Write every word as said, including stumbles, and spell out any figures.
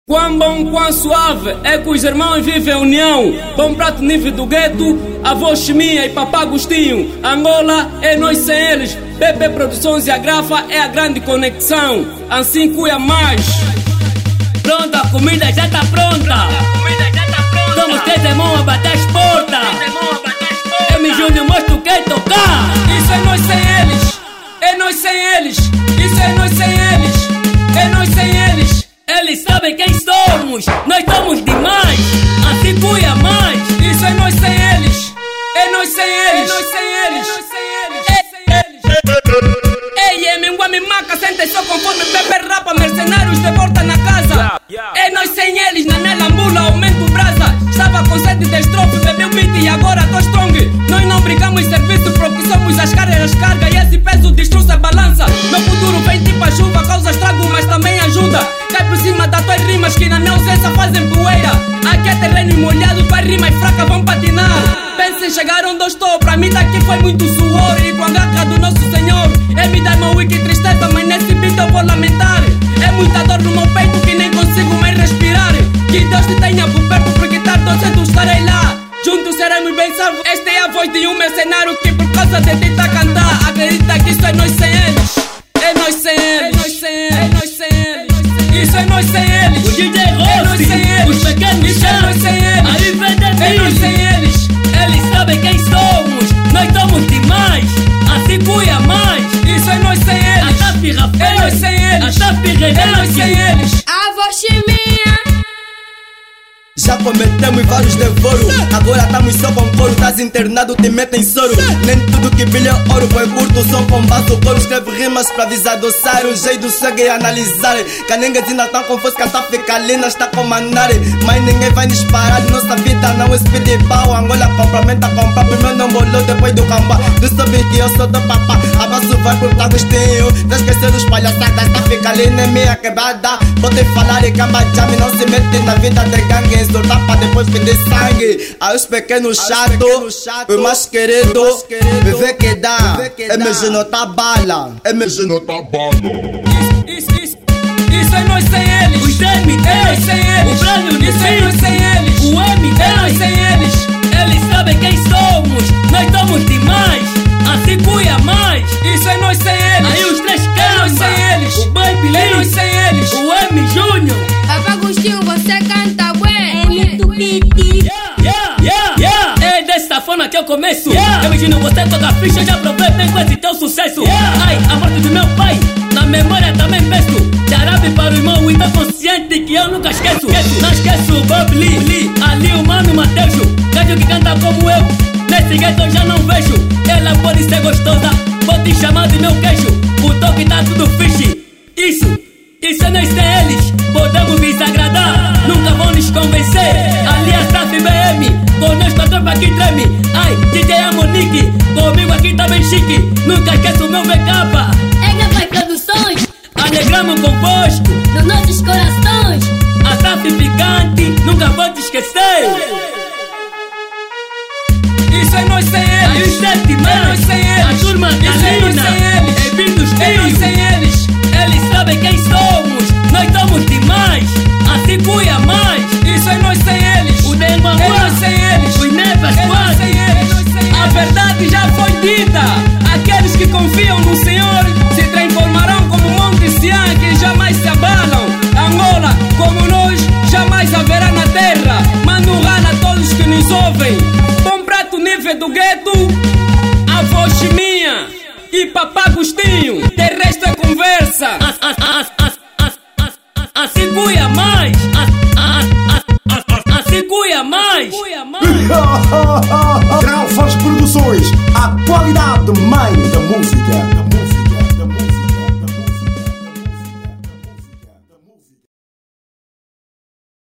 Quão bom, quão suave é que os irmãos vivem em união. Bom prato nível do gueto, avô Chimia e papá Agostinho. Angola é nós sem eles. P P Produções e a Grafa é a grande conexão. Assim cuia mais. Pronto, a comida já tá pronta. Somos três irmãos a bater as portas. M. Júnior mostra o que tocar. Isso é nós sem eles. É nós sem eles. Isso é nós sem eles. É nós sem eles. Eles sabem quem somos, nós somos demais, assim cuia mais. Isso é nós sem eles, é nós sem eles, é nós sem eles. Ei, é mingua me maca, sente só conforme Pepe rapa, mercenários de volta na casa. É nós sem eles, na minha lambula, aumento brasa. Estava com sede de estrofe, bebeu beat e agora tô strong. Nós não brigamos serviço porque somos as cargas, as cargas. E esse peso destrua a balança. Meu futuro vem tipo a chuva, causa estrago, mas também ajuda. Cai por cima das tuas rimas que na minha ausência fazem poeira. Aqui é terreno molhado, tuas rimas fracas vão patinar. Pensem, chegaram onde eu estou, pra mim daqui foi muito suor. E com a garra do nosso Senhor, é me dar meu wiki tristeza, mas nesse beat eu vou lamentar. É muita dor no meu peito que nem consigo mais respirar. Que Deus te tenha por perto porque tarde ou cedo estarei lá. Juntos seremos bem salvos. Esta é a voz de um mercenário que por causa de ti tá a cantar. Acredita que isso é nós sem eles. É nós sem eles. É nós sem eles. É nós sem eles. Isso é nós sem eles. O D J Rossi, é nós sem eles. Os pequenos isso é nós sem eles. Aí vem de mim. É nós sem eles. Eles sabem quem somos, nós somos demais, assim cuia mais. Isso é nós sem eles. A Tapi Rafael, é nós sem eles. A Tapi é nós sem eles. Avô Chimia. Já cometemos vários devoros, agora estamos só com couro. Estás internado, te metem soro. Nem tudo que brilha é ouro, foi curto, só com base o couro. Escreve rimas pra avisar doçar, o jeito do sangue e analisar. Canengas ainda tão confuso, que essa ficalina está a comandar. Mas ninguém vai nos parar, nossa vida não é speed pau. Angola complementa comprar, primeiro não bolou, depois do camba. Tu sabes que eu sou do papá, abraço vai pro Agostinho. Tá esquecendo os palhaçadas, essa ficalina é minha quebrada. Pode falar e camba jam, não se mete na vida de gangue. Soltar pra depois pedir sangue. Aí os pequenos chatos, o mais querido, viver que dá. M G não tá bala, M G não tá bala. Isso, isso, isso, isso é nós sem eles. Os M é nós sem eles. O Brânio isso é nós sem eles. O M é nós sem eles. Eles sabem quem somos, nós somos demais, assim cuia mais. Isso é nós sem eles. Aí os três é nós sem eles. O Baby é nós sem eles. O M Júnior. Papá Agostinho, você canta bué. É muito beat. Yeah, yeah, yeah. É dessa forma que eu começo. Yeah. Eu imagino você toca ficha, eu já provei bem com esse teu sucesso. Yeah. Ai, a morte do meu pai, na memória também peço. Jarabe para o irmão e tô consciente que eu nunca esqueço. esqueço. Não esqueço o Bob Lee, Lee. Ali o mano Mateus, gajo que canta como eu. Nesse gueto eu já não vejo. Ela pode ser gostosa, vou te chamar de meu queijo. O toque tá tudo fixe. Isso, isso é nós sem eles. Podemos desagradar, nunca vão nos convencer. Ali a Saf B M, conosco a tropa que treme. Ai, D J Amonique, comigo aqui tá bem chique. Nunca esqueço o meu V K. É Grafa Produções, alegramos convosco nos nossos corações. A Saf Picante, nunca vou te esquecer. Isso é nós sem eles. Aí os sete é nós sem eles. A turma isso é nós Kalina, sem eles. é Vindos é nós sem eles. Eles sabem quem somos, nós somos demais, assim cuia mais. Isso é nós sem eles. O Denguangua, é nós sem eles. o Never é nós sem eles. A verdade já foi dita. Aqueles que confiam no Senhor se transformarão como Monte Sião, que jamais se abalam. Angola, como nós, jamais haverá na terra. Mando um rana a todos que nos ouvem. Bom prato nível do gueto, avô Chimia e papá Agostinho. De resto é conversa. As, as, as, as, as, as, as, assim cuia mais. As, as, as, as, assim cuia mais. Grafas Produções, a qualidade mãe da música.